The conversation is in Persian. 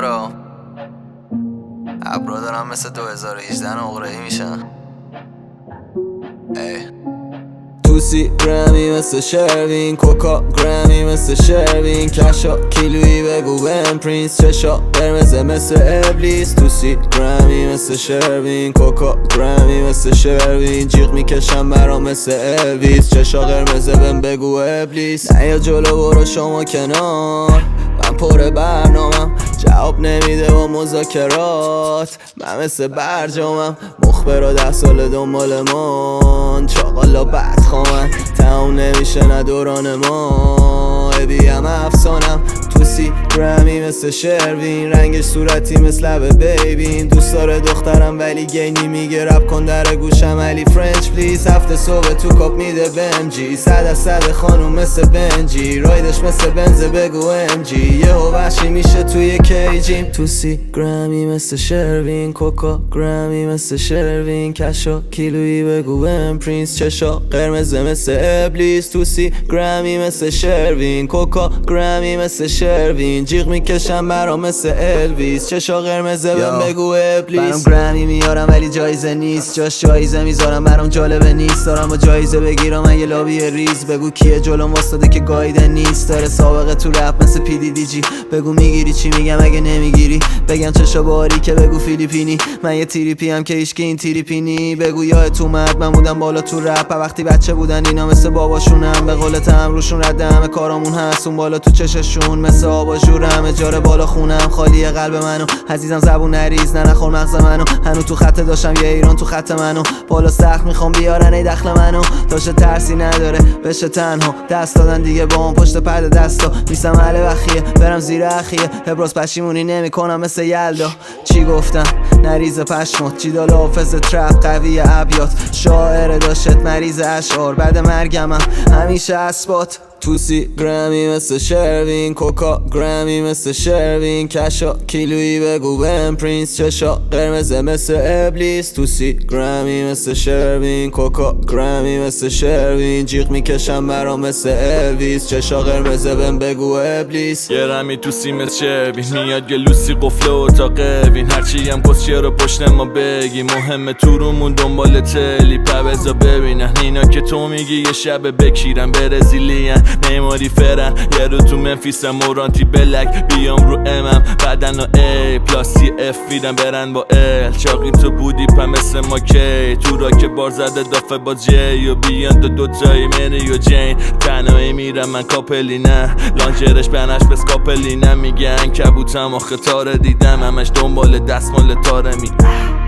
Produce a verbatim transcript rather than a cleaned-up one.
دارم ابرا دارم مثل دو هزار و هجده نقره‌ای میشن. ای توسی گرمی مثل شروین، کوکا گرمی مثل شروین، کشا کیلویی بگو بهم پرینس، چشا قرمز مثل ابلیس. توسی گرمی مثل شروین، کوکا گرمی مثل شروین، جیغ میکشم برام مثل الویس، چشا قرمز بهم بگو ابلیس. نه یا جلو برو شما کنار، من پر برنامم جواب نمیده با مذاکرات، من مثل برجامم مخبرا ده سال دنبال من، چاقالا بدخوامن تموم نمیشه نه دوران ما، ابیم افسانم. توسی گرمی مثل شروین، رنگش صورتی مثل لب بیبین، دوست داره دخترم ولی گینی میگه رپ کن در گوشم علی فرنچ پلیز، هفته صبح تو کاپ میده بم جی، صد از صد خانوم مثل بنجی، رایدش مثل بنز بگو ام جی، یه هو وحشی میشه توی کیجیم. توسی گرمی مثل شروین، کوکا گرمی مثل شروین، کشا کیلویی بگو بهم پرینس، چشا قرمز مثل ابلیس. توسی گرمی مثل شروین، کوکا گرمی مثل شروین، جیغ میکشم برام مثل الویس، چشا قرمز بهم بگو ابلیس. برام گرمی میارم ولی جایزه نیست، جاش جایزه میذارم برام جالبه نیست، دارم با جایزه بگیرم من یه لابی ریز، بگو کیه جلوم واسطاده که گایده نیست، داره سابقه تو رپ مثل پی دی دی جی، بگو میگیری چی میگم اگه نمیگیری، بگم چشا باری که بگو فیلیپینی، من یه تریپی هم که هیچکی این تریپینی، بگو یادت اومد من بودم بالا تو رپ وقتی بچه بودن اینا مثل باباشونم، به قول تم روشون رد همه کارامون هست، اون بالا تو چششون مثل آباژورم، اجاره بالا خونم خالیه قلب منو، عزیزم زبون نریز نه نخور مغز منو، هنو تو خط داشتم یه ایران تو خط منو، بالا سخت میخوام بیارن ای دخل منو، داشته ترسی نداره بشه تنها، دست دادن دیگه با اون پشت پرده دستا، نیستم اهل بخیه برم زیر اخیه، ابراز پشیمونی نمی کنم مثل یلدا، چی گفتم نریز پشمات، چی دال حافظ ترپ قوی ابیات، شاعر داشت مریض اشعار، بعد مرگمم همیشه اثبات. توسی گرمی مثل شروین، کوکا گرمی مثل شروین، کشا کیلویی بگو بهم پرینس، چشا قرمز مثل ابلیس. توسی گرمی مثل شروین، کوکا گرمی مثل شروین، جیغ میکشم برام مثل الویس، چشا قرمز بهم بگو ابلیس. یه رمی توسی مثل شروین، میاد گلوسی قفله و تا قوین، هرچی هم کسیه رو پشت ما بگی، مهمه تو رومون دنبال تلی پبزا ببینن، اینا که تو میگی یه شب بکیرن برزیلین، نیماری فرن یه رو تو منفیسم مورانتی بلک، بیام رو امم بدن و ای پلاسی اف میدن برن با ال، چاقی تو بودی پا مثل ما کی، تو را که بار زده دافه با جی، و بیان دو دوتایی مری و جین، تنهایی میرم من کاپلی نه، لانجرش بنش بس کاپلی نه، میگن کبوتم آخه تاره دیدم، همش دنبال دستمال تاره می